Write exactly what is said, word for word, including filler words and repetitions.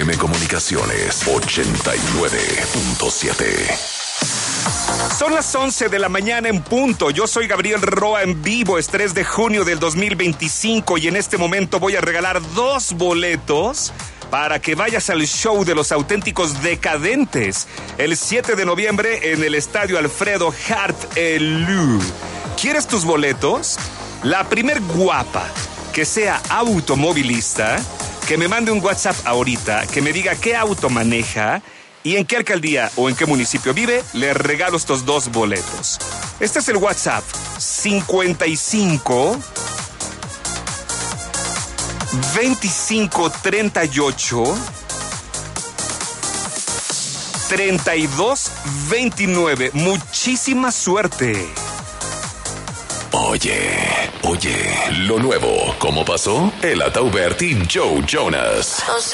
M Comunicaciones ochenta y nueve punto siete. Son las once de la mañana en punto. Yo soy Gabriel Roa en vivo, es tres de junio del dos mil veinticinco y en este momento voy a regalar dos boletos para que vayas al show de los auténticos decadentes el siete de noviembre en el Estadio Alfredo Harp Elú. ¿Quieres tus boletos? La primer guapa que sea automovilista, que me mande un WhatsApp ahorita, que me diga qué auto maneja y en qué alcaldía o en qué municipio vive, le regalo estos dos boletos. Este es el WhatsApp cincuenta y cinco veinticinco treinta y ocho treinta y dos veintinueve. Muchísima suerte. Oye, oye, lo nuevo, ¿cómo pasó? El Ataubert y Joe Jonas.